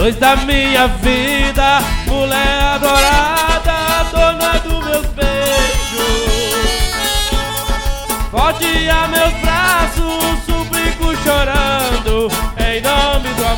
luz da minha vida, mulher adorada, dona dos meus beijos. Volte a meus braços, suplico chorando, em nome do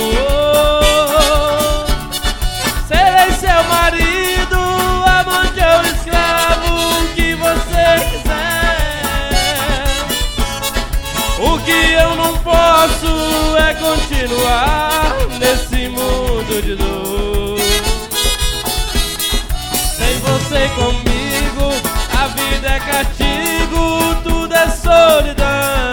amor. Serei seu marido, amante ou escravo, o que você quiser. O que eu não posso é continuar nesse mundo de dor. Sem você comigo, a vida é castigo, tudo é solidão.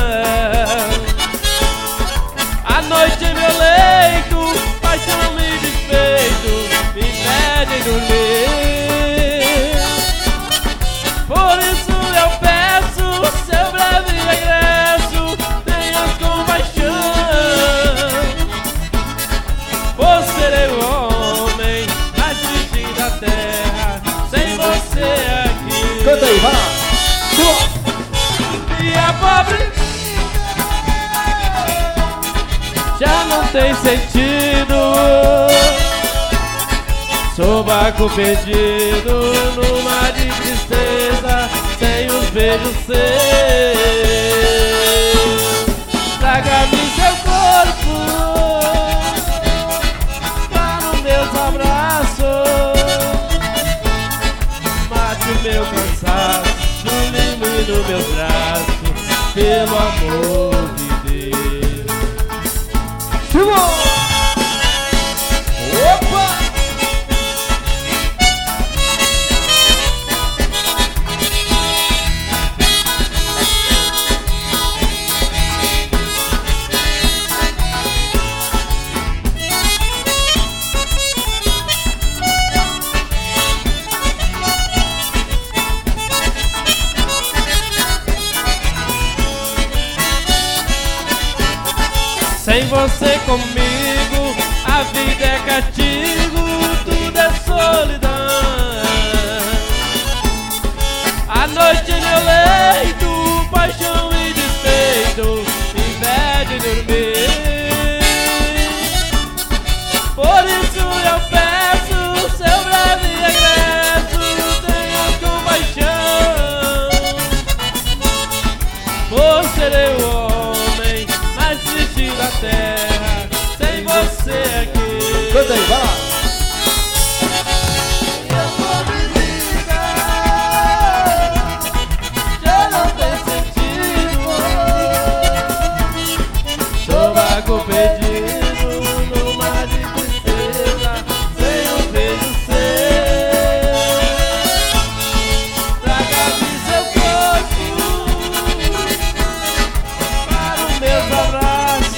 A noite em meu leito, paixão e despeito me impedem dormir. Por isso eu peço seu breve regresso, tenha compaixão. Vou ser o homem mais triste da terra, sem você aqui. Canta aí, vai lá. E a pobre já não tem sentido. Sou barco perdido no mar de tristeza, sem os beijos seus. Traga-me seu corpo para os meus abraços, mate o meu cansaço, sublime nos meus braços, pelo amor de Deus. Opa! Sem você comigo, a vida é castigo, tudo é solidão. A noite em meu leito, paixão e despeito me impede dormir. Por isso eu peço seu breve regresso, tenha compaixão. Vou ser eu da terra, sem você aqui. Canta aí, vai lá. E a pobre vida já não tem sentido. Sou barco perdido no mar de tristeza, sem um beijo seu. Traga-me seu corpo para os meus abraços,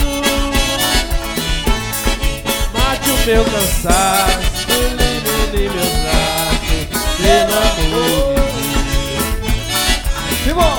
meu cansaço, ilumine meus braços, pelo amor de Deus.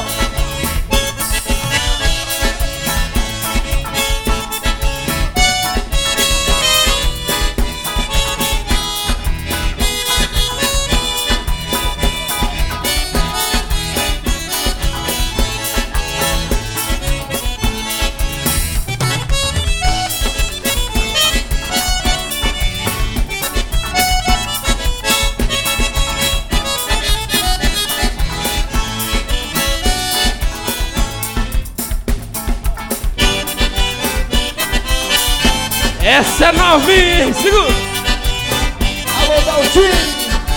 Essa é novinha, hein? Segura! Alô, Daltinho!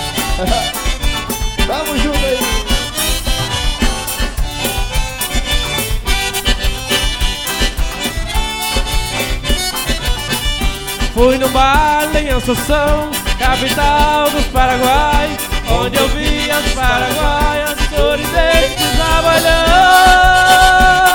Tamo junto aí! Fui no baile em Assunção, capital dos Paraguai, onde eu vi as paraguaias sorridentes trabalhando.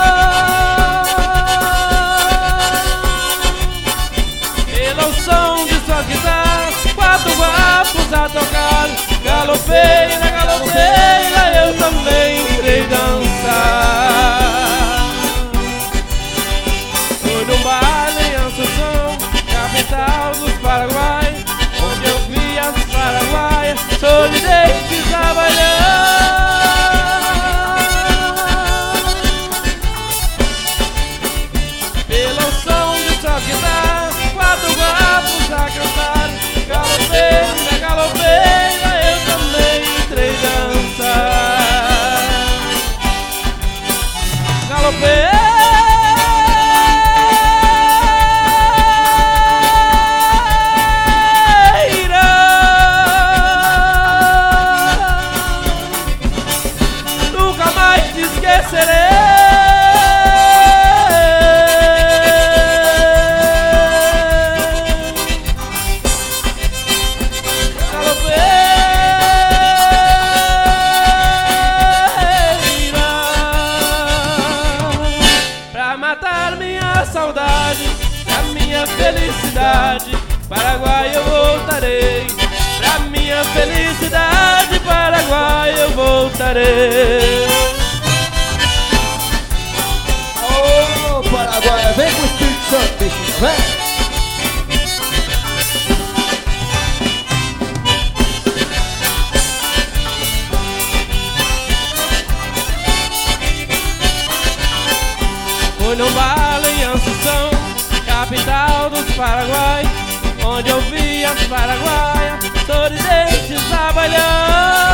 Pelo som de suas guitarras, quatro guapos a tocar. Galopei na galopeira, eu também irei dançar. Fui no baile em Assunção, capital dos Paraguai, onde eu vi as paraguaias sorridentes trabalhando. Pelo som de suas guitarras, quatro guapos a voltarei. Ô, Paraguai, vem com o Espírito Santo, bichinho, vem. Fui no vale em Assunção, capital dos Paraguai, onde eu vi as paraguaias sorridentes trabalhando.